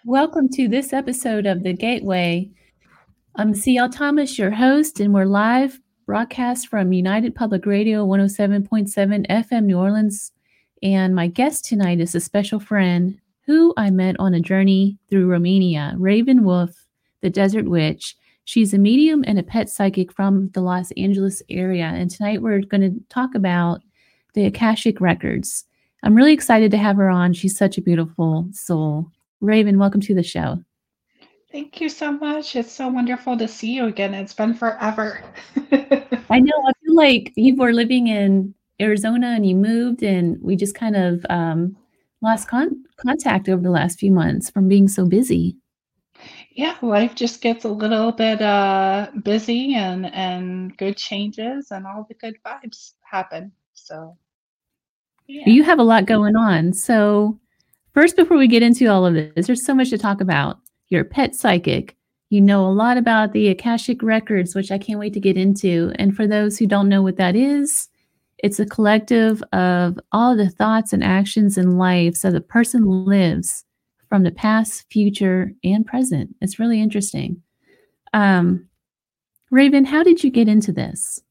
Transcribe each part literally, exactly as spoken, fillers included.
Welcome to this episode of The Gateway. I'm C L Thomas, your host, and we're live broadcast from United Public Radio one oh seven point seven F M New Orleans. And my guest tonight is a special friend who I met on a journey through Romania, Raven Wolf, the Desert Witch. She's a medium and a pet psychic from the Los Angeles area. And tonight we're going to talk about the Akashic Records. I'm really excited to have her on. She's such a beautiful soul. Raven, welcome to the show. Thank you so much. It's so wonderful to see you again. It's been forever. I know. I feel like you were living in Arizona and you moved, and we just kind of um, lost con- contact over the last few months from being so busy. Yeah, life just gets a little bit uh, busy and, and good changes and all the good vibes happen. So, yeah. You have a lot going on. So, first, before we get into all of this, there's so much to talk about. You're a pet psychic. You know a lot about the Akashic Records, which I can't wait to get into. And for those who don't know what that is, it's a collective of all the thoughts and actions in life so the person lives from the past, future, and present. It's really interesting. Um, Raven, how did you get into this?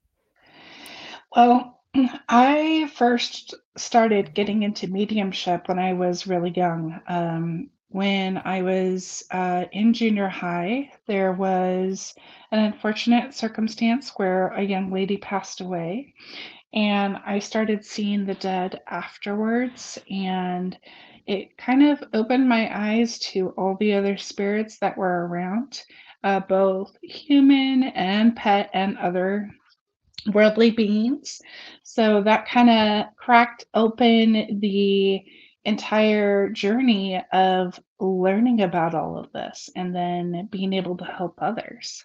Well, I first started getting into mediumship when I was really young. Um, when I was uh, in junior high, there was an unfortunate circumstance where a young lady passed away. And I started seeing the dead afterwards, and it kind of opened my eyes to all the other spirits that were around, uh, both human and pet and other worldly beings. So that kind of cracked open the entire journey of learning about all of this and then being able to help others.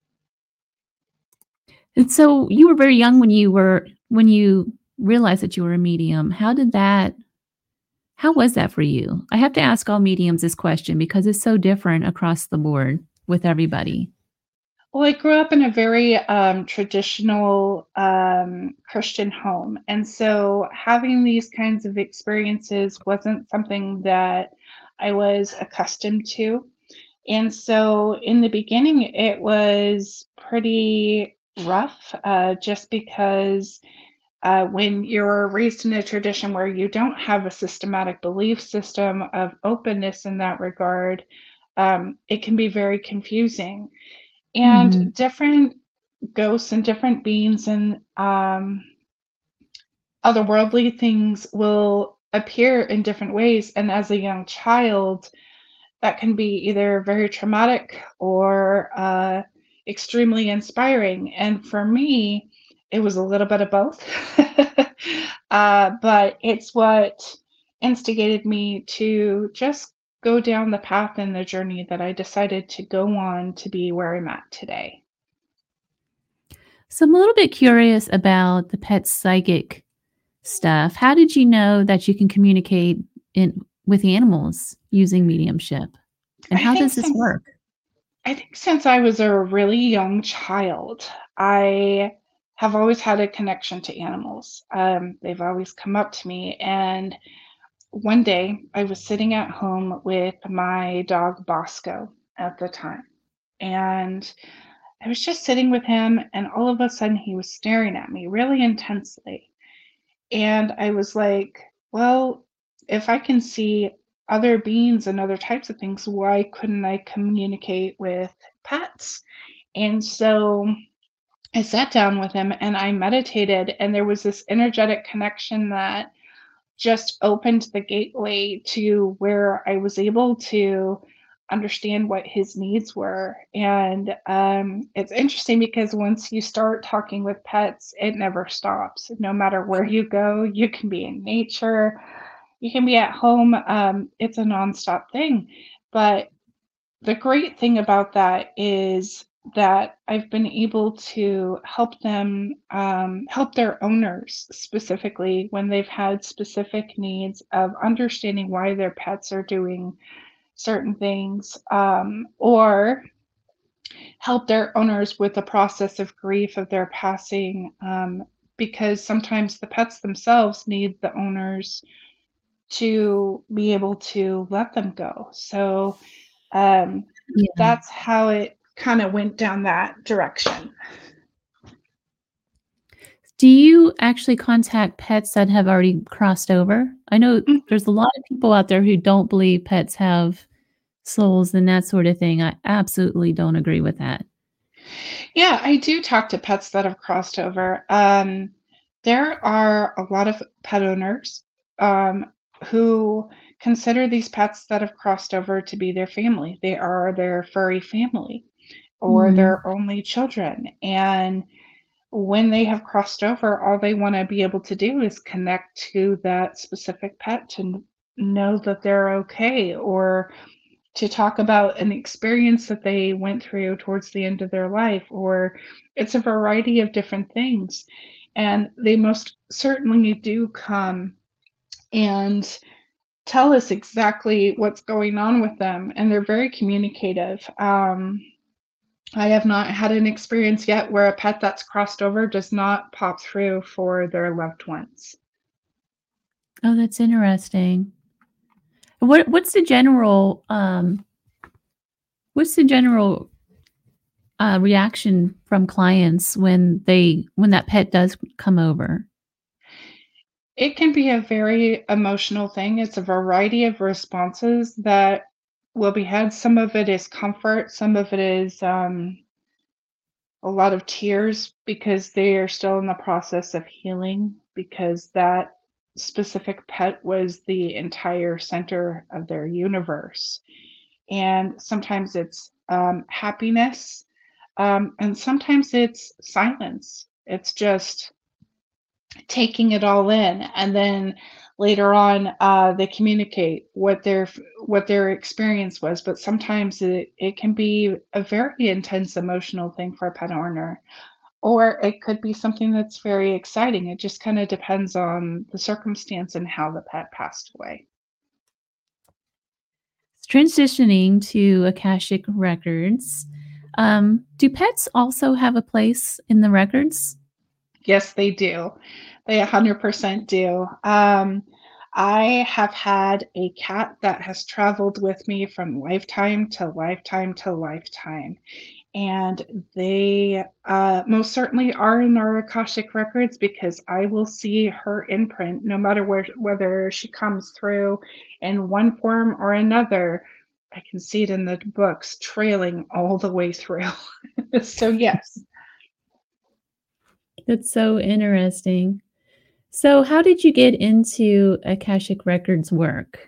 And so you were very young when you were when you realized that you were a medium. How did that how was that for you? I have to ask all mediums this question because it's so different across the board with everybody. Well, I grew up in a very um, traditional um, Christian home. And so having these kinds of experiences wasn't something that I was accustomed to. And so in the beginning, it was pretty rough uh, just because uh, when you're raised in a tradition where you don't have a systematic belief system of openness in that regard, um, it can be very confusing. And Mhm. different ghosts and different beings and um, otherworldly things will appear in different ways. And as a young child, that can be either very traumatic or uh, extremely inspiring. And for me, it was a little bit of both. uh, but it's what instigated me to just go down the path and the journey that I decided to go on to be where I'm at today. So I'm a little bit curious about the pet psychic stuff. How did you know that you can communicate in with animals using mediumship? And I how think does this since work? I think since I was a really young child, I have always had a connection to animals. Um, they've always come up to me. And one day I was sitting at home with my dog Bosco at the time. And I was just sitting with him, and all of a sudden he was staring at me really intensely. And I was like, well, if I can see other beings and other types of things, why couldn't I communicate with pets? And so I sat down with him and I meditated, and there was this energetic connection that just opened the gateway to where I was able to understand what his needs were. And um, it's interesting because once you start talking with pets, it never stops. No matter where you go, you can be in nature, you can be at home. Um, it's a nonstop thing. But the great thing about that is that I've been able to help them, um, help their owners specifically when they've had specific needs of understanding why their pets are doing certain things, um, or help their owners with the process of grief of their passing, um, because sometimes the pets themselves need the owners to be able to let them go. So Um, Yeah. that's how it kind of went down that direction. Do you actually contact pets that have already crossed over? I know there's a lot of people out there who don't believe pets have souls and that sort of thing. I absolutely don't agree with that. Yeah, I do talk to pets that have crossed over. Um, there are a lot of pet owners um, who consider these pets that have crossed over to be their family. They are their furry family or Mhm. their only children. And when they have crossed over, all they want to be able to do is connect to that specific pet to n- know that they're okay, or to talk about an experience that they went through towards the end of their life, or it's a variety of different things. And they most certainly do come and tell us exactly what's going on with them, and they're very communicative. Um, I have not had an experience yet where a pet that's crossed over does not pop through for their loved ones. Oh, that's interesting. What what's the general, um what's the general, uh, reaction from clients when they when that pet does come over? It can be a very emotional thing. It's a variety of responses that will be had. Some of it is comfort, some of it is um, a lot of tears because they are still in the process of healing, because that specific pet was the entire center of their universe. And sometimes it's um, happiness, um, and sometimes it's silence. It's just taking it all in, and then later on uh, they communicate what their what their experience was. But sometimes it, it can be a very intense emotional thing for a pet owner, or it could be something that's very exciting. It just kind of depends on the circumstance and how the pet passed away. Transitioning to Akashic records, um, do pets also have a place in the records? Yes, they do. They one hundred percent do. Um, I have had a cat that has traveled with me from lifetime to lifetime to lifetime. And they uh, most certainly are in our Akashic records, because I will see her imprint no matter where, whether she comes through in one form or another. I can see it in the books trailing all the way through. So, yes. That's so interesting. So, how did you get into Akashic records work?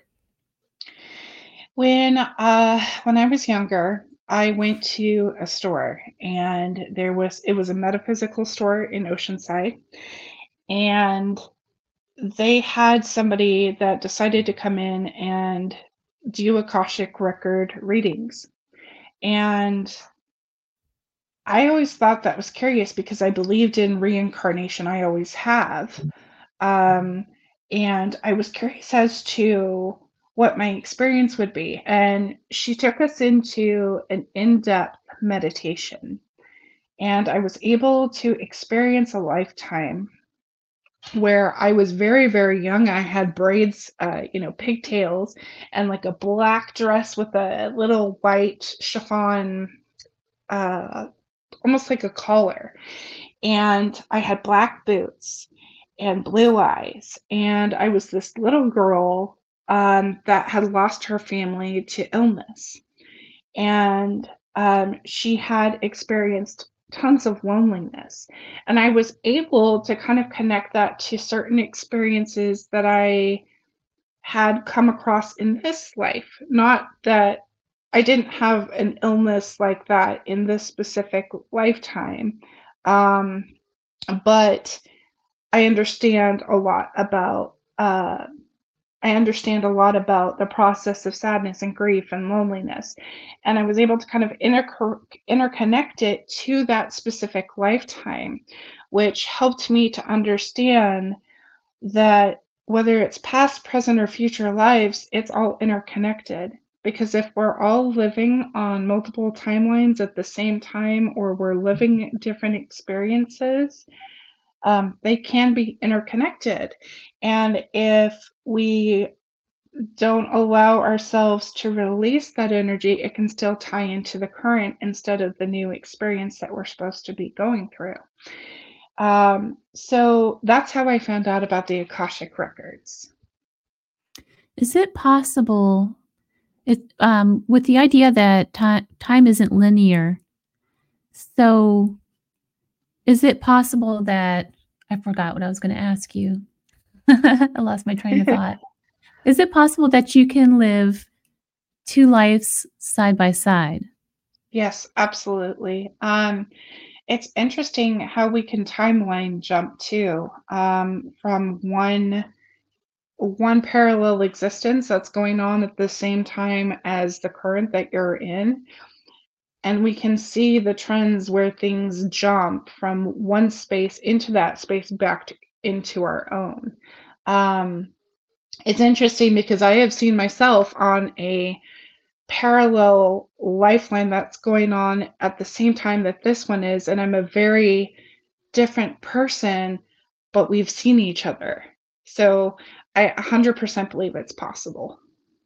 When uh when I was younger, I went to a store, and there was it was a metaphysical store in Oceanside, and they had somebody that decided to come in and do Akashic record readings. And I always thought that was curious because I believed in reincarnation. I always have. Um, and I was curious as to what my experience would be. And she took us into an in depth meditation. And I was able to experience a lifetime where I was very, very young. I had braids, uh, you know, pigtails, and like a black dress with a little white chiffon, uh, almost like a collar. And I had black boots and blue eyes. And I was this little girl um, that had lost her family to illness. And um, she had experienced tons of loneliness. And I was able to kind of connect that to certain experiences that I had come across in this life. Not that I didn't have an illness like that in this specific lifetime, um, but I understand a lot about uh, I understand a lot about the process of sadness and grief and loneliness. And I was able to kind of interco- interconnect it to that specific lifetime, which helped me to understand that whether it's past, present, or future lives, it's all interconnected. Because if we're all living on multiple timelines at the same time, or we're living different experiences, um, they can be interconnected. And if we don't allow ourselves to release that energy, it can still tie into the current instead of the new experience that we're supposed to be going through. Um, so that's how I found out about the Akashic records. Is it possible it um, with the idea that ti time isn't linear, so is it possible that I forgot what I was gonna ask you. I lost my train of thought. Is it possible that you can live two lives side by side? Yes, absolutely. Um, it's interesting how we can timeline jump too, um, from one one parallel existence that's going on at the same time as the current that you're in, and we can see the trends where things jump from one space into that space back to, into our own. Um, it's interesting because I have seen myself on a parallel lifeline that's going on at the same time that this one is, and I'm a very different person, but we've seen each other. So I one hundred percent believe it's possible.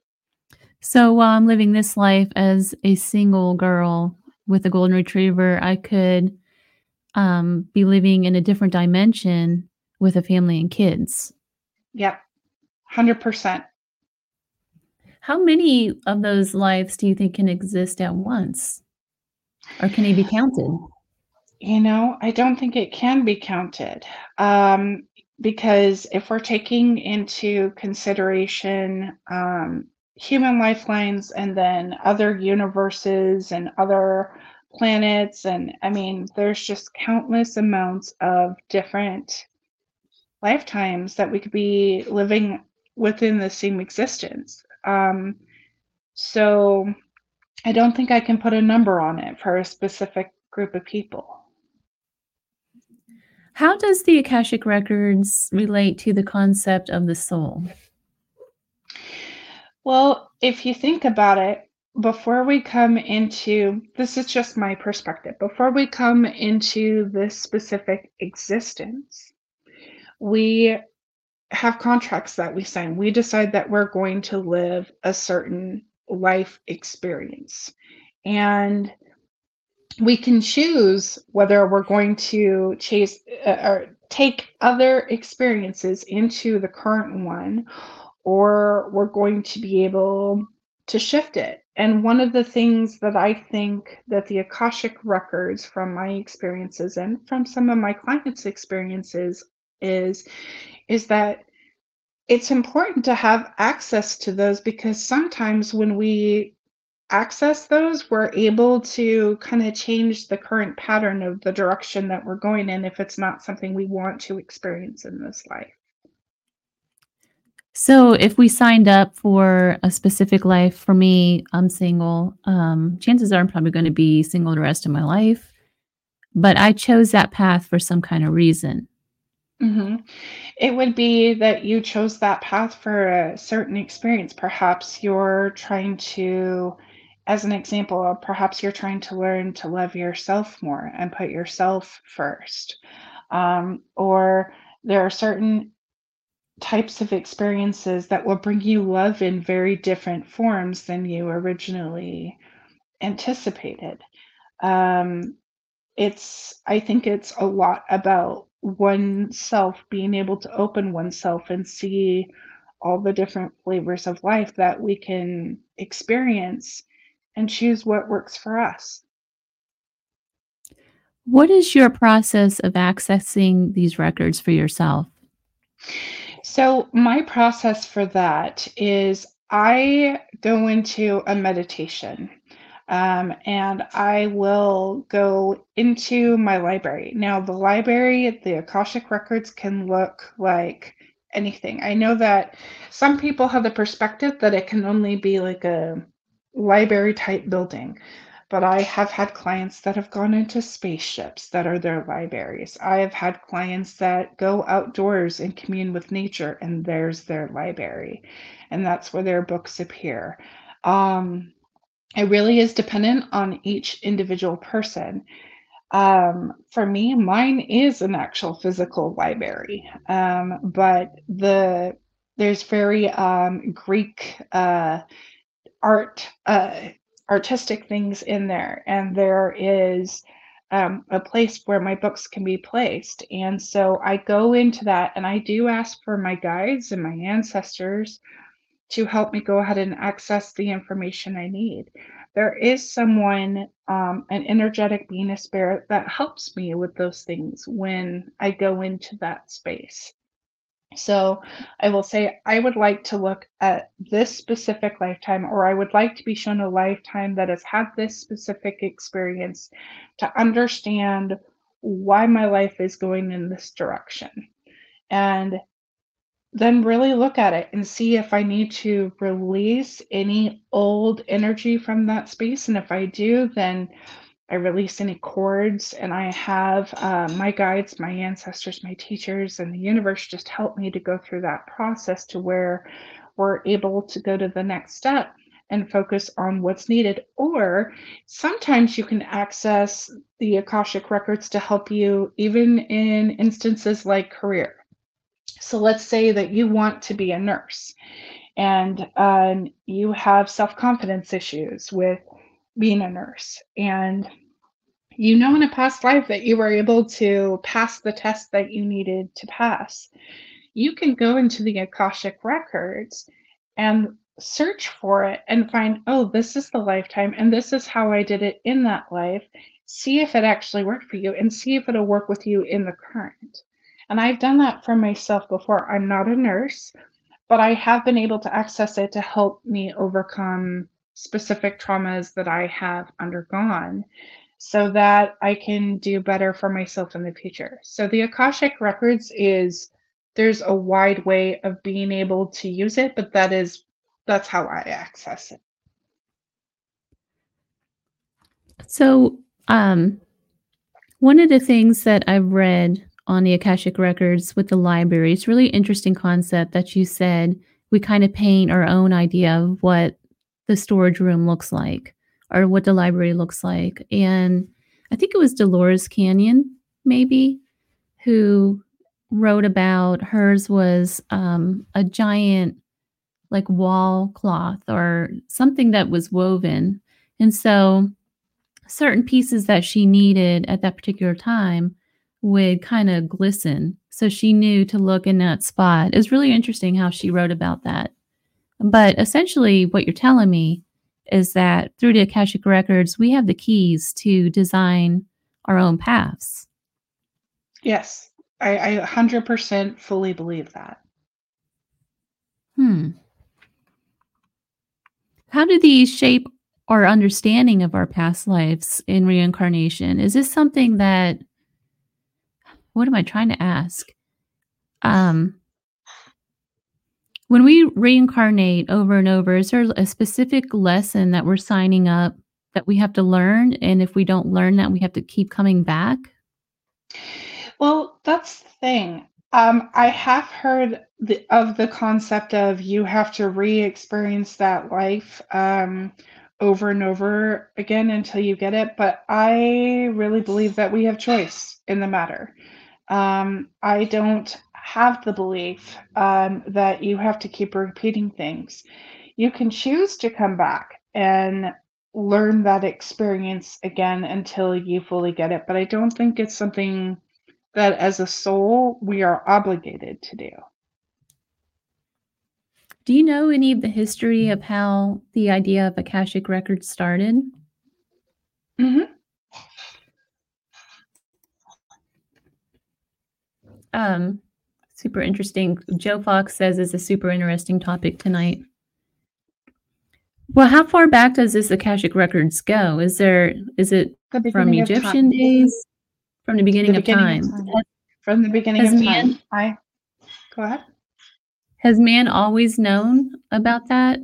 So while I'm living this life as a single girl with a golden retriever, I could, um, be living in a different dimension with a family and kids. Yep, one hundred percent. How many of those lives do you think can exist at once? Or can they be counted? You know, I don't think it can be counted, um, because if we're taking into consideration, um, human lifelines and then other universes and other planets, and I mean, there's just countless amounts of different lifetimes that we could be living within the same existence. Um, so I don't think I can put a number on it for a specific group of people. How does the Akashic Records relate to the concept of the soul? Well, if you think about it, before we come into this is just my perspective, before we come into this specific existence, we have contracts that we sign. We decide that we're going to live a certain life experience. And we can choose whether we're going to chase uh, or take other experiences into the current one, or we're going to be able to shift it. And one of the things that I think that the Akashic records from my experiences and from some of my clients' experiences is is that it's important to have access to those, because sometimes when we access those, we're able to kind of change the current pattern of the direction that we're going in if it's not something we want to experience in this life. So if we signed up for a specific life, for me, I'm single. Um, chances are I'm probably going to be single the rest of my life, but I chose that path for some kind of reason. hmm It would be that you chose that path for a certain experience. Perhaps you're trying to, as an example, uh, perhaps you're trying to learn to love yourself more and put yourself first. Um, or there are certain types of experiences that will bring you love in very different forms than you originally anticipated. Um, it's I think it's a lot about oneself being able to open oneself and see all the different flavors of life that we can experience and choose what works for us. What is your process of accessing these records for yourself? So, my process for that is I go into a meditation, um, and I will go into my library. Now, the library, the Akashic Records can look like anything. I know that some people have the perspective that it can only be like a library type building. But I have had clients that have gone into spaceships that are their libraries. I have had clients that go outdoors and commune with nature, and there's their library, and that's where their books appear. Um, it really is dependent on each individual person. Um, for me, mine is an actual physical library, um, but the there's very um, Greek uh, art, uh, artistic things in there, and there is um, a place where my books can be placed. And so I go into that, and I do ask for my guides and my ancestors to help me go ahead and access the information I need. There is someone, um, an energetic being, a spirit, that helps me with those things when I go into that space. So I will say, I would like to look at this specific lifetime, or I would like to be shown a lifetime that has had this specific experience to understand why my life is going in this direction. And then really look at it and see if I need to release any old energy from that space. And if I do, then I release any cords, and I have uh, my guides, my ancestors, my teachers, and the universe just help me to go through that process to where we're able to go to the next step and focus on what's needed. Or sometimes you can access the Akashic records to help you, even in instances like career. So let's say that you want to be a nurse, and um, you have self-confidence issues with being a nurse, and you know in a past life that you were able to pass the test that you needed to pass. You can go into the Akashic records and search for it and find, oh, this is the lifetime, and this is how I did it in that life. See if it actually worked for you, and see if it'll work with you in the current. And I've done that for myself before. I'm not a nurse, but I have been able to access it to help me overcome specific traumas that I have undergone so that I can do better for myself in the future. So the Akashic Records is, there's a wide way of being able to use it, but that is, that's how I access it. So, um, one of the things that I've read on the Akashic Records with the library, it's really interesting concept that you said we kind of paint our own idea of what the storage room looks like or what the library looks like. And I think it was Dolores Canyon, maybe, who wrote about hers was um, a giant like wall cloth or something that was woven. And so certain pieces that she needed at that particular time would kind of glisten. So she knew to look in that spot. It was really interesting how she wrote about that. But essentially, what you're telling me is that through the Akashic Records, we have the keys to design our own paths. Yes, I, I one hundred percent fully believe that. Hmm. How do these shape our understanding of our past lives in reincarnation? Is this something that, what am I trying to ask? Um, when we reincarnate over and over, is there a specific lesson that we're signing up that we have to learn? And if we don't learn that, we have to keep coming back? Well, that's the thing. Um, I have heard the, of the concept of you have to re-experience that life um, over and over again until you get it. But I really believe that we have choice in the matter. Um, I don't have the belief um, that you have to keep repeating things. You can choose to come back and learn that experience again until you fully get it. But I don't think it's something that as a soul we are obligated to do. Do you know any of the history of how the idea of Akashic Records started? Mm-hmm. Um, super interesting. Joe Fox says it's a super interesting topic tonight. Well, how far back does this Akashic Records go? Is there, is it from Egyptian days? From the beginning, the beginning of, time. of time. From the beginning Has of time. Man, I go ahead. Has man always known about that?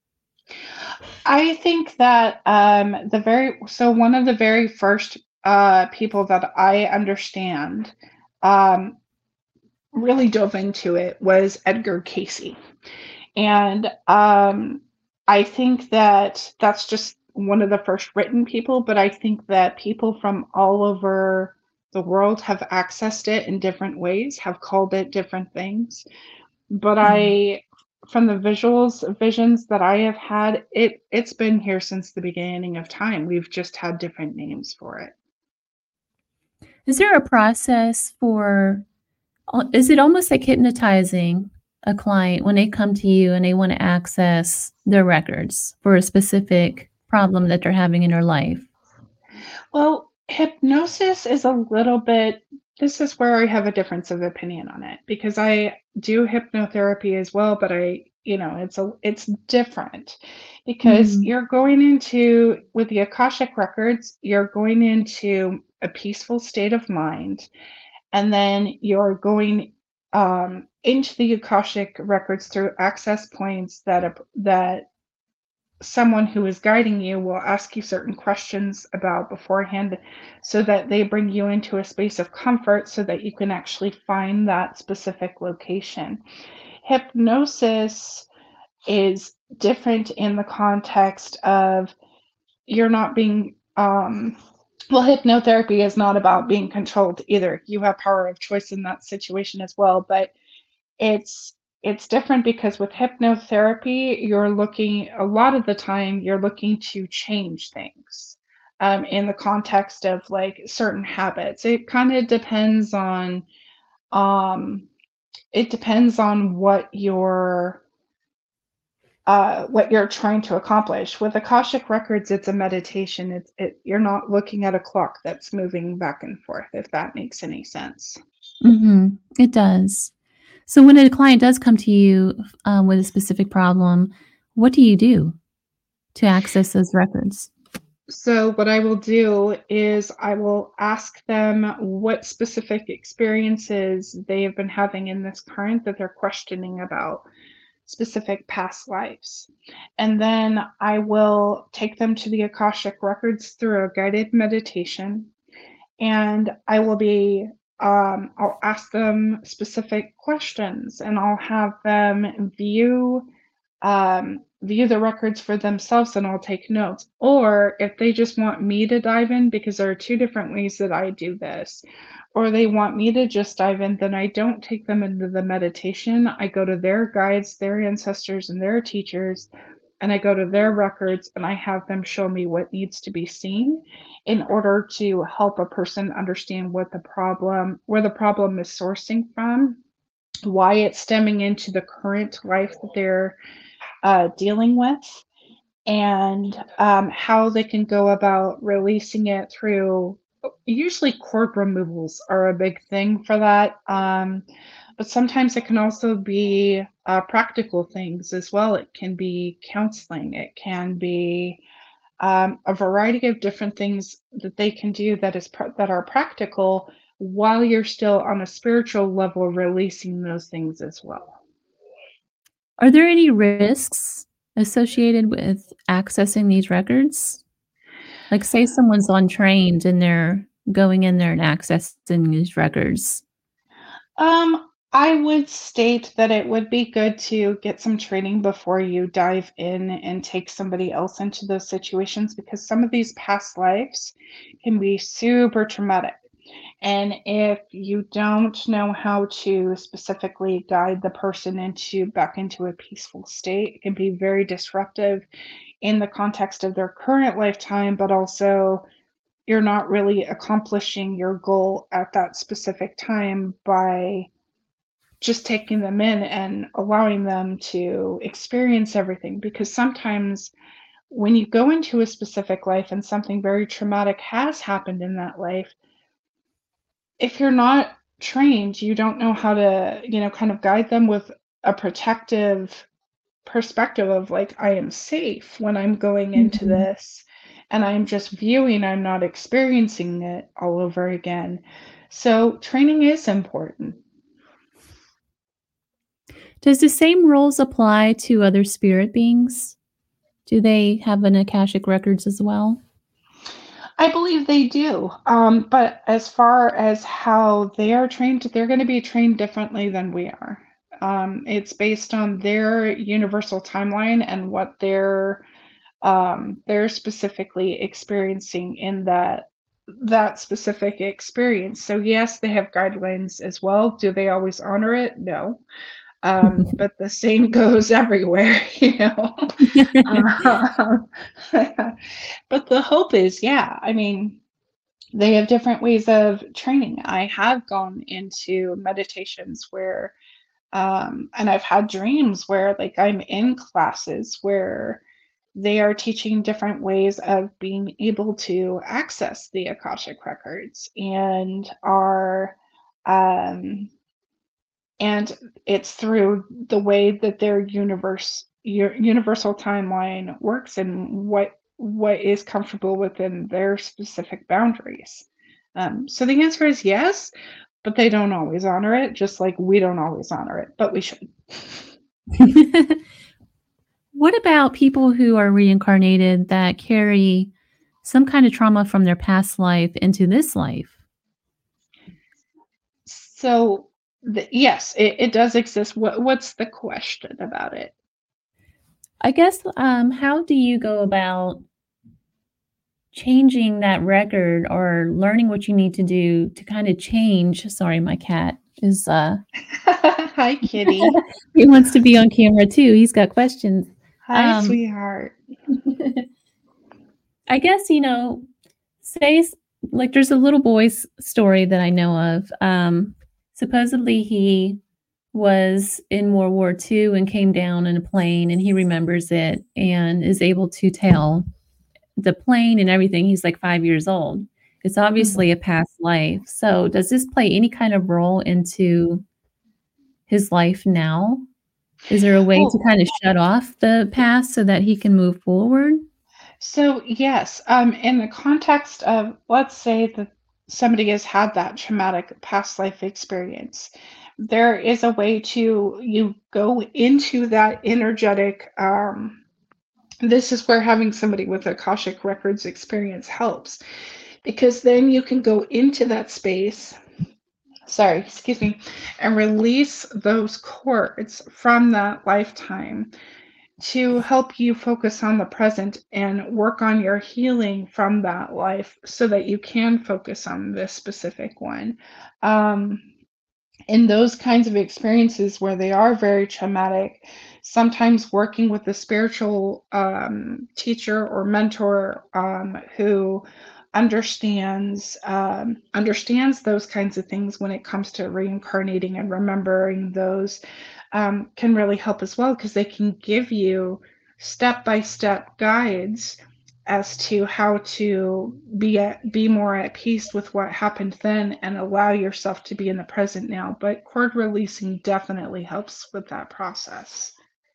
I think that um, the very so one of the very first uh, people that I understand um, really dove into it was Edgar Cayce, and um, I think that that's just one of the first written people. But I think that people from all over the world have accessed it in different ways, have called it different things. But mm-hmm. I from the visuals, visions that I have had, it it's been here since the beginning of time. We've just had different names for it. Is there a process for al is it almost like hypnotizing a client when they come to you and they wanna access their records for a specific problem that they're having in their life? Well, hypnosis is a little bit this is where I have a difference of opinion on it because I do hypnotherapy as well, but I you know, it's a it's different because Mhm. you're going into with the Akashic records, you're going into a peaceful state of mind, and then you're going um, into the Akashic records through access points that a, that someone who is guiding you will ask you certain questions about beforehand so that they bring you into a space of comfort so that you can actually find that specific location. Hypnosis is different in the context of you're not being um well, hypnotherapy is not about being controlled either. You have power of choice in that situation as well, but it's it's different because with hypnotherapy, you're looking a lot of the time you're looking to change things um, in the context of like certain habits. It kind of depends on um, it depends on what your uh, what you're trying to accomplish. With Akashic records, it's a meditation. It's it, you're not looking at a clock that's moving back and forth, if that makes any sense. Mhm. It does. So when a client does come to you, um, with a specific problem, what do you do to access those records? So what I will do is I will ask them what specific experiences they have been having in this current that they're questioning about specific past lives. And then I will take them to the Akashic records through a guided meditation and I will be um, I'll ask them specific questions and I'll have them view um, view the records for themselves and I'll take notes. Or if they just want me to dive in, because there are two different ways that I do this, or they want me to just dive in, then I don't take them into the meditation. I go to their guides, their ancestors, and their teachers, and I go to their records and I have them show me what needs to be seen in order to help a person understand what the problem, where the problem is sourcing from, why it's stemming into the current life that they're uh, dealing with, and um, how they can go about releasing it through. Usually, cord removals are a big thing for that. Um, but sometimes it can also be uh, practical things as well. It can be counseling. It can be um, a variety of different things that they can do that is pr- that are practical while you're still on a spiritual level releasing those things as well. Are there any risks associated with accessing these records? Like, say someone's untrained and they're going in there and accessing these records. Um, I would state that it would be good to get some training before you dive in and take somebody else into those situations because some of these past lives can be super traumatic. And if you don't know how to specifically guide the person into back into a peaceful state, it can be very disruptive in the context of their current lifetime, but also you're not really accomplishing your goal at that specific time by just taking them in and allowing them to experience everything. Because sometimes when you go into a specific life and something very traumatic has happened in that life, if you're not trained, you don't know how to, you know, kind of guide them with a protective perspective of like, I am safe when I'm going into Mhm. this and I'm just viewing, I'm not experiencing it all over again. So, training is important. Does the same rules apply to other spirit beings? Do they have an Akashic records as well? I believe they do. Um, but as far as how they are trained, they're going to be trained differently than we are. Um, it's based on their universal timeline and what they're um, they're specifically experiencing in that that specific experience. So yes, they have guidelines as well. Do they always honor it? No. Um, but the same goes everywhere, you know. Um, but the hope is, yeah, I mean, they have different ways of training. I have gone into meditations where, um, and I've had dreams where, like, I'm in classes where they are teaching different ways of being able to access the Akashic records and are, um, and it's through the way that their universe your universal timeline works and what what is comfortable within their specific boundaries. Um, so the answer is yes, but they don't always honor it, just like we don't always honor it, but we should. What about people who are reincarnated that carry some kind of trauma from their past life into this life? So the, yes, it, it does exist. What what's the question about it? I guess, um, how do you go about changing that record or learning what you need to do to kind of change? Sorry, my cat is, uh, Hi, kitty. he wants to be on camera too. He's got questions. Hi, Um, sweetheart. I guess, you know, say, like, there's a little boy's story that I know of. Um, supposedly he was in World War Two and came down in a plane, and he remembers it and is able to tell the plane and everything. He's like five years old. It's obviously a past life. So does this play any kind of role into his life now? Is there a way Well, to kind of shut off the past so that he can move forward? so yes, um, in the context of, let's say that somebody has had that traumatic past life experience, there is a way to you go into that energetic. Um, this is where having somebody with Akashic Records experience helps, because then you can go into that space. Sorry, excuse me, and release those cords from that lifetime to help you focus on the present and work on your healing from that life so that you can focus on this specific one. Um, in those kinds of experiences where they are very traumatic, sometimes working with a spiritual um, teacher or mentor um, who understands um, understands those kinds of things when it comes to reincarnating and remembering those um, can really help as well, because they can give you step-by-step guides as to how to be at, be more at peace with what happened then and allow yourself to be in the present now. But cord releasing definitely helps with that process.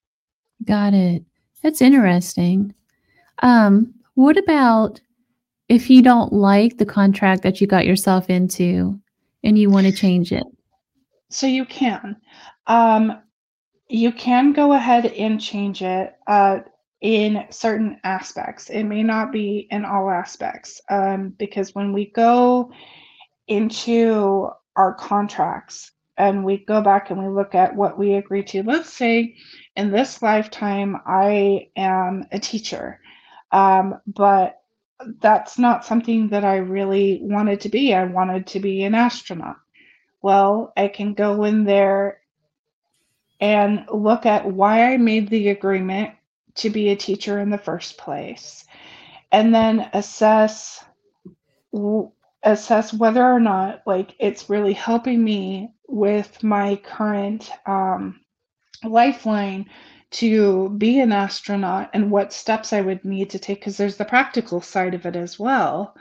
Got it. That's interesting. Um, what about if you don't like the contract that you got yourself into and you want to change it? So you can. Um, you can go ahead and change it uh, in certain aspects. It may not be in all aspects, um, because when we go into our contracts and we go back and we look at what we agree to, let's say in this lifetime I am a teacher, um, but that's not something that I really wanted to be. I wanted to be an astronaut. Well, I can go in there and look at why I made the agreement to be a teacher in the first place, and then assess assess whether or not, like, it's really helping me with my current um, lifeline to be an astronaut, and what steps I would need to take, because there's the practical side of it as well.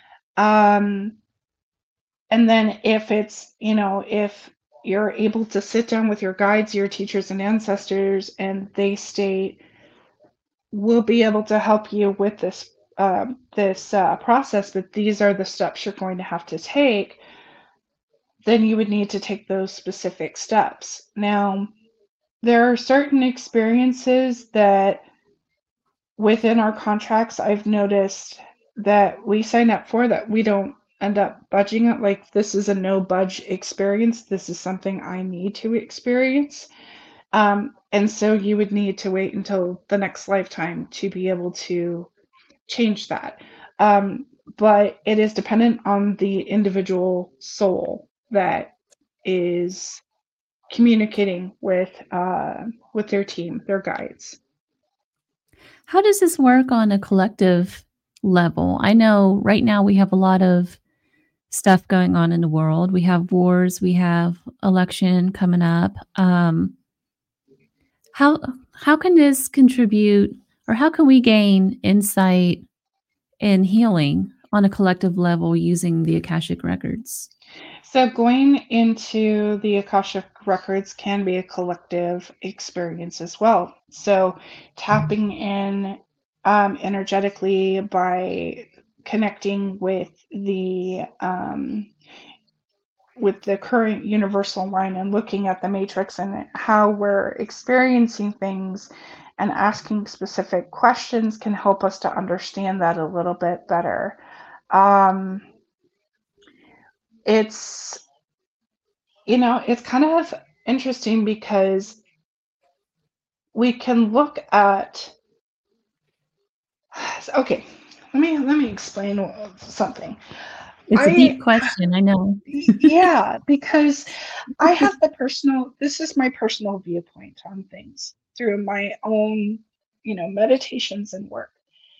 Um, and then if it's, you know, if you're able to sit down with your guides, your teachers and ancestors, and they state, we'll be able to help you with this um, this uh, process, but these are the steps you're going to have to take, then you would need to take those specific steps. Now, there are certain experiences that within our contracts I've noticed that we sign up for that we don't end up budging it. Like, this is a no budge experience. This is something I need to experience. Um, and so you would need to wait until the next lifetime to be able to change that. Um, but it is dependent on the individual soul that is communicating with uh, with their team, their guides. How does this work on a collective level? I know right now we have a lot of stuff going on in the world. We have wars, we have election coming up. Um, how how can this contribute, or how can we gain insight and healing on a collective level using the Akashic records? So going into the Akashic records can be a collective experience as well. So tapping in um, energetically by connecting with the um, with the current universal line and looking at the matrix and how we're experiencing things and asking specific questions can help us to understand that a little bit better. Um, it's You know, it's kind of interesting because we can look at okay, let me let me explain something. It's a I deep question, I know. Yeah, because I have the personal this is my personal viewpoint on things through my own, you know, meditations and work.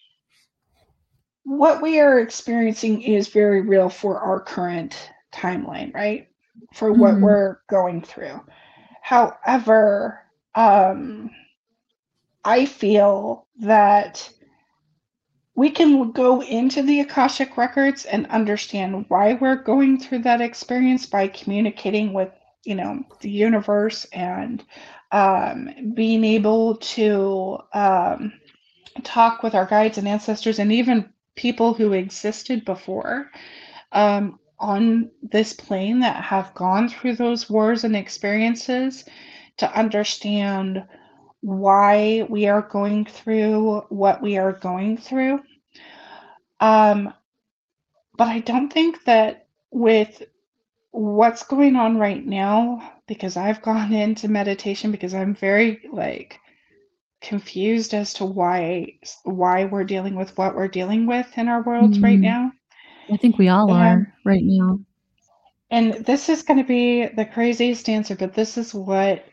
What we are experiencing is very real for our current timeline, right? For what Mhm. we're going through. However, um I feel that we can go into the Akashic records and understand why we're going through that experience by communicating with, you know, the universe and um, being able to um, talk with our guides and ancestors and even people who existed before um, on this plane that have gone through those wars and experiences to understand why we are going through what we are going through. Um, but I don't think that with what's going on right now, because I've gone into meditation because I'm very like confused as to why why we're dealing with what we're dealing with in our world right Mm. now. I think we all And are right now. and this is going to be the craziest answer, but this is what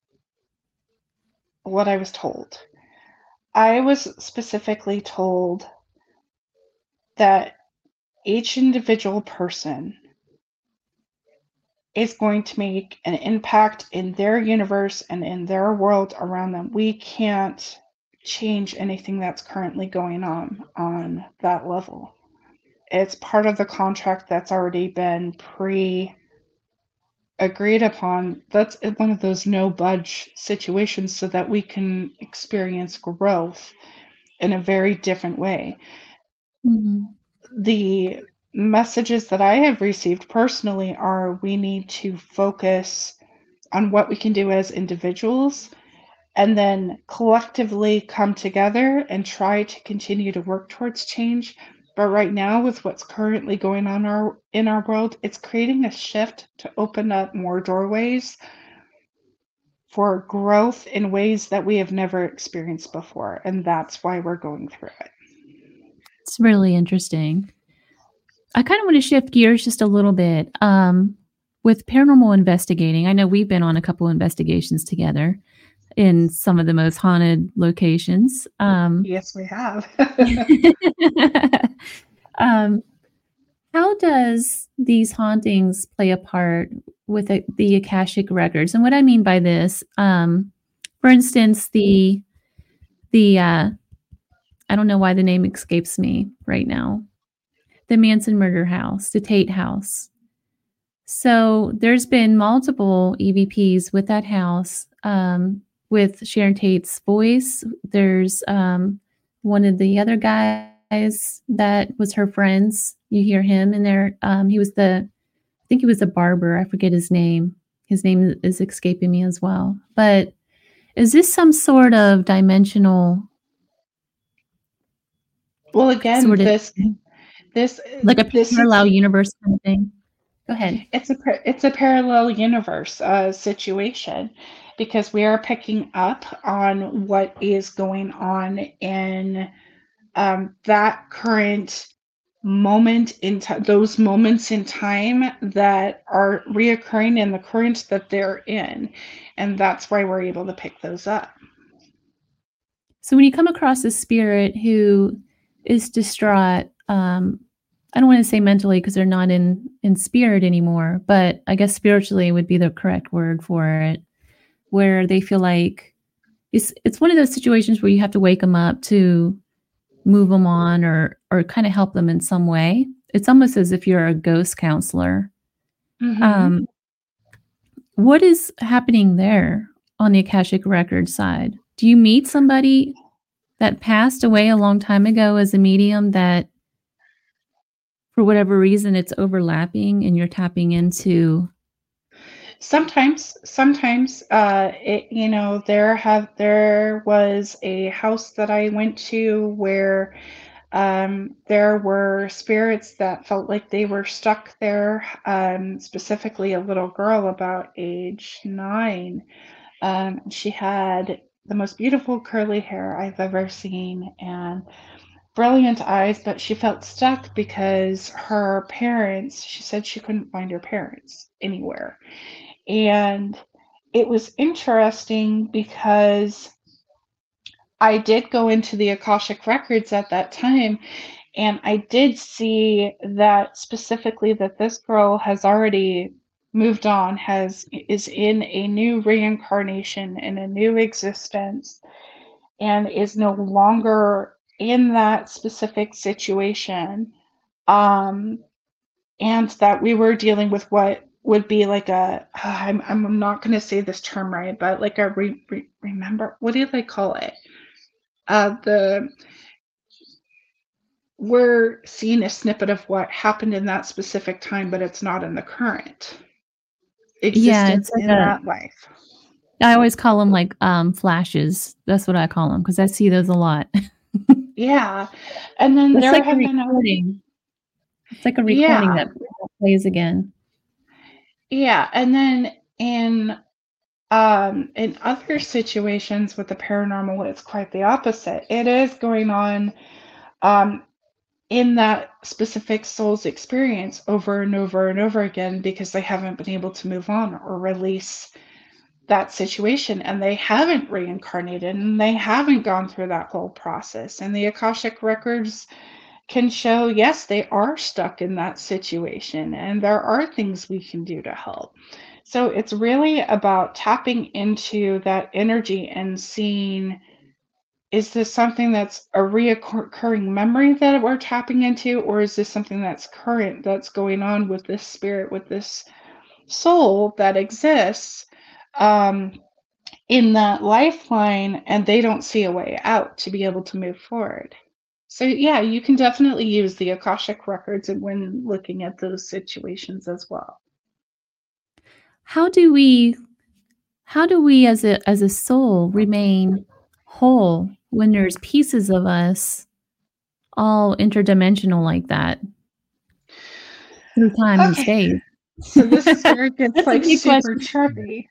what I was told. I was specifically told that each individual person is going to make an impact in their universe and in their world around them. We can't change anything that's currently going on on that level. It's part of the contract that's already been pre agreed upon. That's one of those no budge situations so that we can experience growth in a very different way. Mhm. The messages that I have received personally are we need to focus on what we can do as individuals and then collectively come together and try to continue to work towards change. But right now, with what's currently going on our, in our world, it's creating a shift to open up more doorways for growth in ways that we have never experienced before. And that's why we're going through it. It's really interesting. I kind of want to shift gears just a little bit. Um, with paranormal investigating, I know we've been on a couple investigations together in some of the most haunted locations. Um, Yes, we have. um, how does these hauntings play a part with the, the Akashic records? And what I mean by this, um, for instance, the the uh, I don't know why the name escapes me right now. The Manson murder house, the Tate house. So there's been multiple E V Ps with that house, um, with Sharon Tate's voice. There's um, one of the other guys that was her friends. You hear him in there. Um, he was the, I think he was a barber. I forget his name. His name is escaping me as well. But is this some sort of dimensional? Well, again, Sort of this this like a this is parallel universe kind of thing? Go ahead. it's a it's a parallel universe uh, situation because we are picking up on what is going on in um, that current moment in time, those moments in time that are reoccurring in the current that they're in. And that's why we're able to pick those up. So when you come across a spirit who is distraught, um, I don't want to say mentally because they're not in in spirit anymore, but I guess spiritually would be the correct word for it, where they feel like it's it's one of those situations where you have to wake them up to move them on or or kind of help them in some way. It's almost as if you're a ghost counselor. Mm-hmm. Um, what is happening there on the Akashic Record side? Do you meet somebody that passed away a long time ago as a medium that for whatever reason it's overlapping and you're tapping into? Sometimes, sometimes, uh, it, you know, there have there was a house that I went to where um, there were spirits that felt like they were stuck there. Um, specifically, a little girl about age nine. Um, she had the most beautiful curly hair I've ever seen and brilliant eyes, but she felt stuck because her parents. She said she couldn't find her parents anywhere. And it was interesting because I did go into the Akashic records at that time and I did see that specifically that this girl has already moved on, has is in a new reincarnation in a new existence and is no longer in that specific situation. Um and that we were dealing with what would be like a I'm I'm not going to say this term right, but like a re, re, remember what do they call it? Uh, the we're seeing a snippet of what happened in that specific time, but it's not in the current Yeah, existence it's like in a that life. I always call them like um flashes. That's what I call them because I see those a lot. Yeah, and then It's there like a have been a recording. It's like a recording yeah that plays again. yeah, and then in um in other situations with the paranormal, it's quite the opposite. It is going on um in that specific soul's experience over and over and over again because they haven't been able to move on or release that situation and they haven't reincarnated and they haven't gone through that whole process. And the Akashic records can show, yes, they are stuck in that situation and there are things we can do to help. So it's really about tapping into that energy and seeing, is this something that's a reoccurring memory that we're tapping into, or is this something that's current, that's going on with this spirit, with this soul that exists um, in that lifeline, and they don't see a way out to be able to move forward? So, yeah, you can definitely use the Akashic records when looking at those situations as well. How do we how do we as a as a soul remain whole when there's pieces of us all interdimensional like that through time and Okay, space? so this is where it gets That's a like big super question. trippy.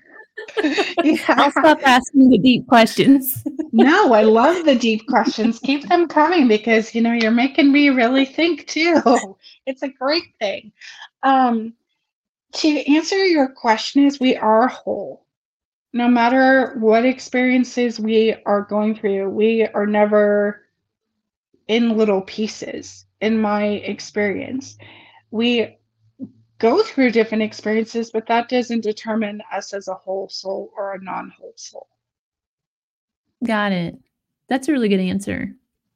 Yeah. I'll stop asking the deep questions. No, I love the deep questions. Keep them coming because you know you're making me really think too. It's a great thing. Um, to answer your question is we are whole. No matter what experiences we are going through, we are never in little pieces. In my experience, we go through different experiences, but that doesn't determine us as a whole soul or a non-whole soul. Got it. That's a really good answer.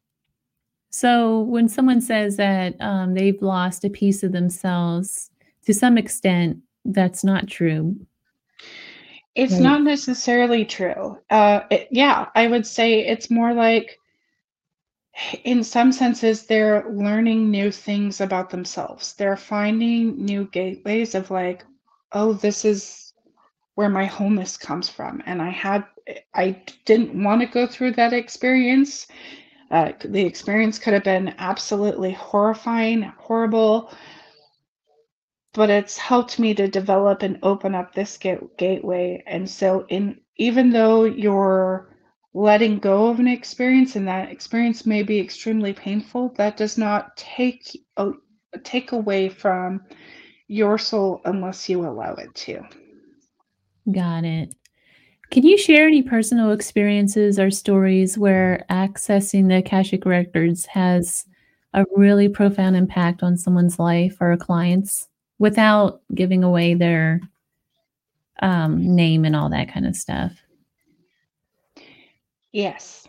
So when someone says that um, they've lost a piece of themselves, to some extent, that's not true, It's right? not necessarily true. Uh, it, yeah, I would say it's more like, in some senses, they're learning new things about themselves. They're finding new gateways of like, oh, this is where my wholeness comes from. And I had, I didn't want to go through that experience. Uh, the experience could have been absolutely horrifying, horrible, but it's helped me to develop and open up this gate- gateway. And so, in even though you're letting go of an experience, and that experience may be extremely painful, that does not take a, take away from your soul unless you allow it to. Got it. Can you share any personal experiences or stories where accessing the Akashic Records has a really profound impact on someone's life or clients without giving away their um, name and all that kind of stuff? Yes.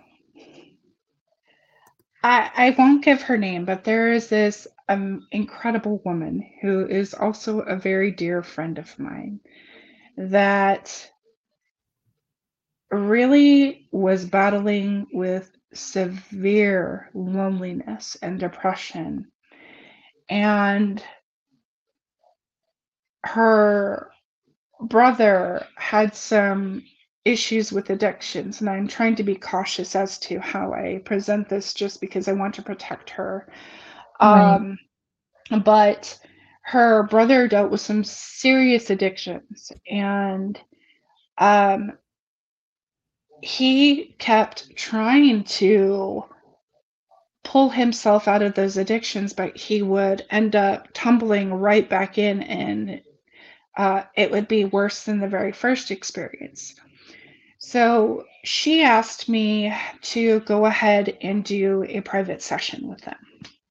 I, I won't give her name, but there is this um, incredible woman who is also a very dear friend of mine that really was battling with severe loneliness and depression. And her brother had some issues with addictions, and I'm trying to be cautious as to how I present this just because I want to protect her. Right. Um, but her brother dealt with some serious addictions, and um, he kept trying to pull himself out of those addictions, but he would end up tumbling right back in, and uh, it would be worse than the very first experience. So she asked me to go ahead and do a private session with them.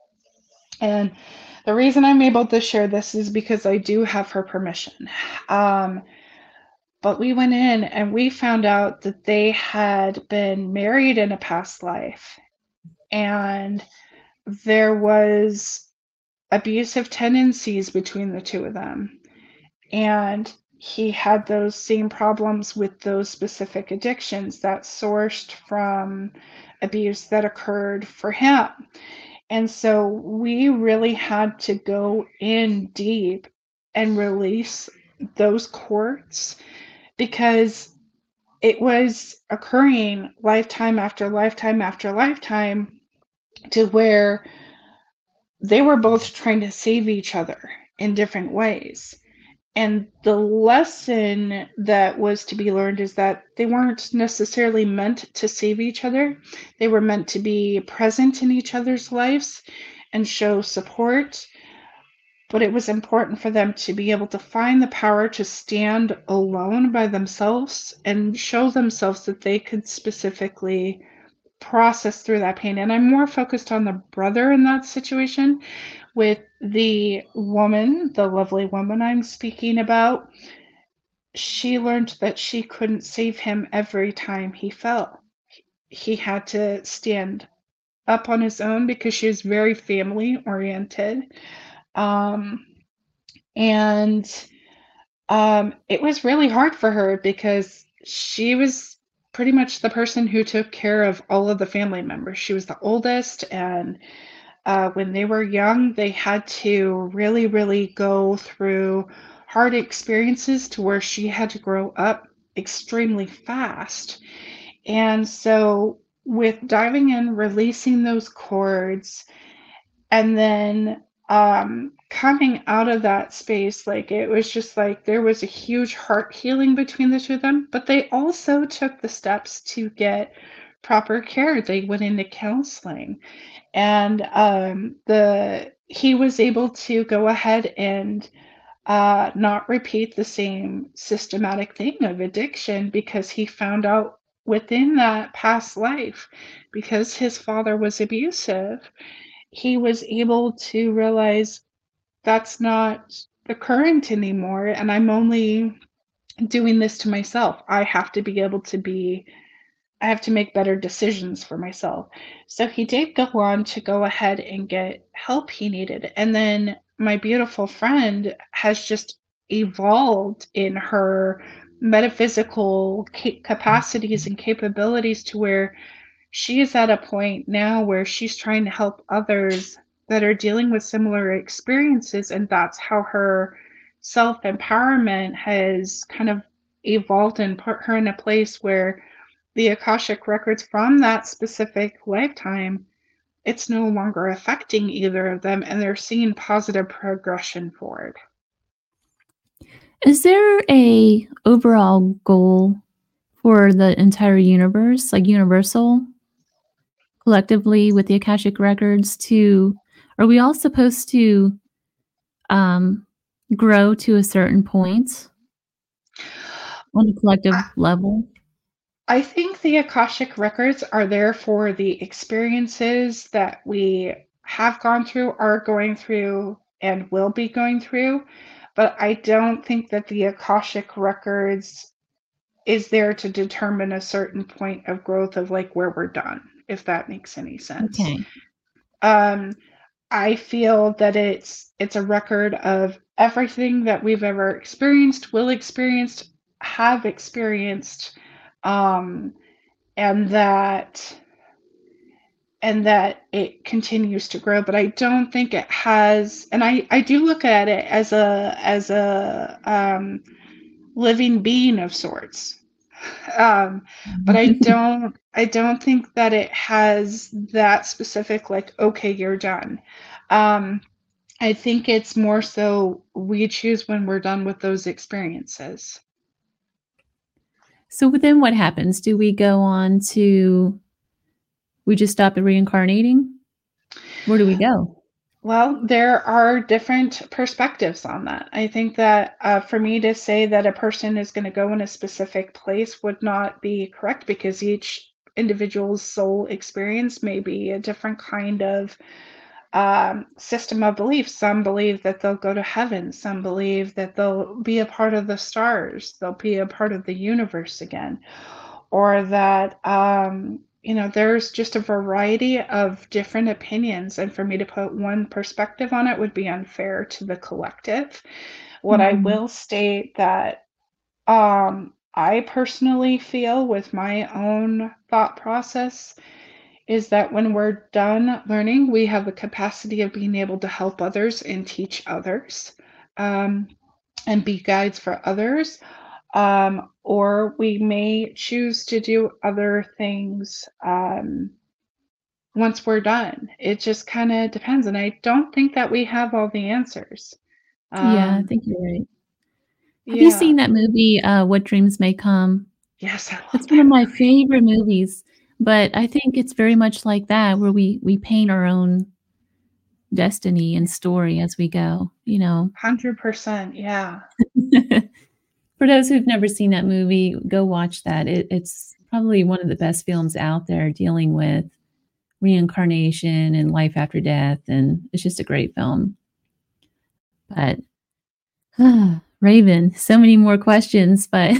And the reason I'm able to share this is because I do have her permission. Um, but we went in and we found out that they had been married in a past life, and there was abusive tendencies between the two of them. And he had those same problems with those specific addictions that sourced from abuse that occurred for him. And so we really had to go in deep and release those cords, because it was occurring lifetime after lifetime after lifetime, to where they were both trying to save each other in different ways. And the lesson that was to be learned is that they weren't necessarily meant to save each other. They were meant to be present in each other's lives and show support. But it was important for them to be able to find the power to stand alone by themselves and show themselves that they could specifically process through that pain. And I'm more focused on the brother in that situation. With the woman, the lovely woman I'm speaking about, she learned that she couldn't save him every time he fell. He had to stand up on his own because she was very family oriented. Um, and um, it was really hard for her because she was pretty much the person who took care of all of the family members. She was the oldest, and uh, when they were young, they had to really, really go through hard experiences to where she had to grow up extremely fast. And so, with diving in, releasing those cords, and then um, coming out of that space, like it was just like there was a huge heart healing between the two of them, but they also took the steps to get proper care. They went into counseling, and um, the he was able to go ahead and uh, not repeat the same systematic thing of addiction, because he found out within that past life, because his father was abusive, he was able to realize that's not the current anymore, and I'm only doing this to myself. I have to be able to be I have to make better decisions for myself. So he did go on to go ahead and get help he needed. And then my beautiful friend has just evolved in her metaphysical ca- capacities and capabilities, to where she is at a point now where she's trying to help others that are dealing with similar experiences. And that's how her self empowerment has kind of evolved and put her in a place where the Akashic records from that specific lifetime, it's no longer affecting either of them, and they're seeing positive progression forward. Is there a overall goal for the entire universe, like universal, collectively with the Akashic Records to are we all supposed to um, grow to a certain point on a collective level? I think the Akashic Records are there for the experiences that we have gone through, are going through, and will be going through. But I don't think that the Akashic Records is there to determine a certain point of growth of like where we're done, if that makes any sense. Okay. Um, I feel that it's it's a record of everything that we've ever experienced, will experience, have experienced, um, and that and that it continues to grow. But I don't think it has. And I I do look at it as a as a um, living being of sorts. Um, but I don't I don't think that it has that specific like, okay, you're done. Um, I think it's more so we choose when we're done with those experiences. So then what happens? Do we go on to we just stop at reincarnating? Where do we go? Well, there are different perspectives on that. I think that uh, for me to say that a person is going to go in a specific place would not be correct because each individual's soul experience may be a different kind of um, system of belief. Some believe that they'll go to heaven. Some believe that they'll be a part of the stars. They'll be a part of the universe again. Or that, um, you know, there's just a variety of different opinions. And for me to put one perspective on it would be unfair to the collective. What I Mhm. will state that um, I personally feel with my own thought process is that when we're done learning, we have the capacity of being able to help others and teach others, um, and be guides for others. Um, or we may choose to do other things um, once we're done. It just kind of depends. And I don't think that we have all the answers. Yeah, I Um, think you're right. Have you yeah. seen that movie, uh, What Dreams May Come? Yes, I love It's one of that my movie. favorite movies, but I think it's very much like that where we we paint our own destiny and story as we go, you know. one hundred percent. Yeah. For those who've never seen that movie, go watch that. It, it's probably one of the best films out there dealing with reincarnation and life after death, and it's just a great film. But Raven, so many more questions, but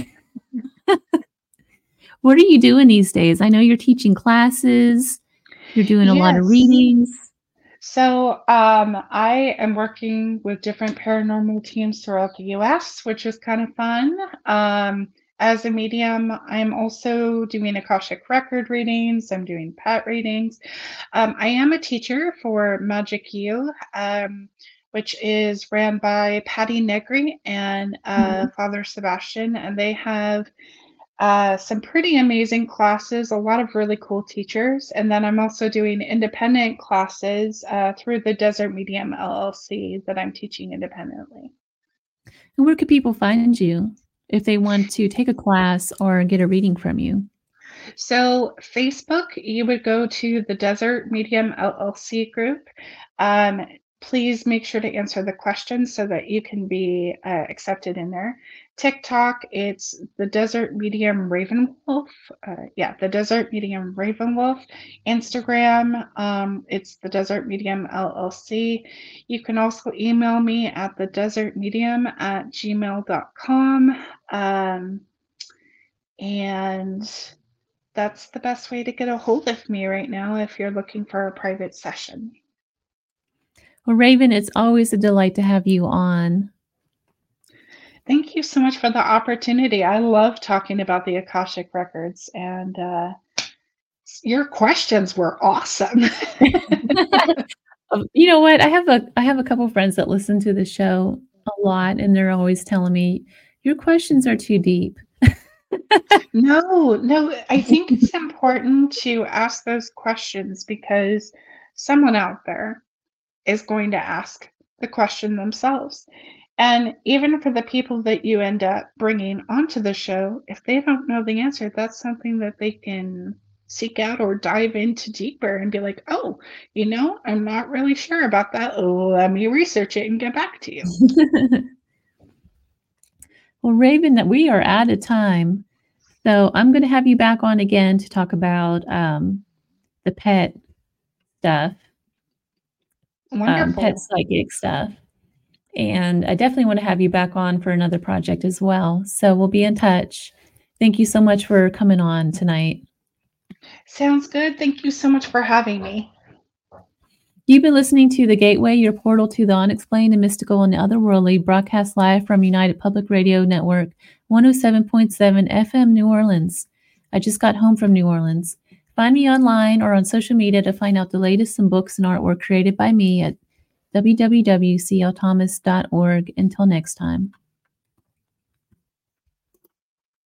what are you doing these days? I know you're teaching classes, you're doing a lot of Yes. readings. So um, I am working with different paranormal teams throughout the U S, which is kind of fun. Um, as a medium, I'm also doing Akashic record readings. I'm doing pet readings. Um, I am a teacher for Magic U, um, which is ran by Patty Negri and uh, Mhm. Father Sebastian, and they have uh, some pretty amazing classes, a lot of really cool teachers. And then I'm also doing independent classes uh, through the Desert Medium L L C that I'm teaching independently. And where could people find you if they want to take a class or get a reading from you? So, Facebook, you would go to the Desert Medium L L C group. Um, please make sure to answer the questions so that you can be uh, accepted in there. TikTok, it's the Desert Medium Ravenwolf. Uh, yeah, the Desert Medium Ravenwolf. Instagram, um, it's the Desert Medium L L C. You can also email me at the desert medium at gmail dot com. Um, and that's the best way to get a hold of me right now if you're looking for a private session. Well, Raven, it's always a delight to have you on. Thank you so much for the opportunity. I love talking about the Akashic Records, and uh, your questions were awesome. Um, you know what? I have a I have a couple friends that listen to the show a lot, and they're always telling me, "Your questions are too deep." No, no, I think it's important to ask those questions because someone out there is going to ask the question themselves. And even for the people that you end up bringing onto the show, if they don't know the answer, that's something that they can seek out or dive into deeper and be like, oh, you know, I'm not really sure about that. Let me research it and get back to you. Well, Raven, that we are out of time. So I'm going to have you back on again to talk about um, the pet stuff, um, pet psychic stuff. And I definitely want to have you back on for another project as well. So we'll be in touch. Thank you so much for coming on tonight. Sounds good. Thank you so much for having me. You've been listening to The Gateway, your portal to the unexplained and mystical and otherworldly, broadcast live from United Public Radio Network, one oh seven point seven F M New Orleans. I just got home from New Orleans. Find me online or on social media to find out the latest in books and artwork created by me at w w w dot c l thomas dot org. Until next time.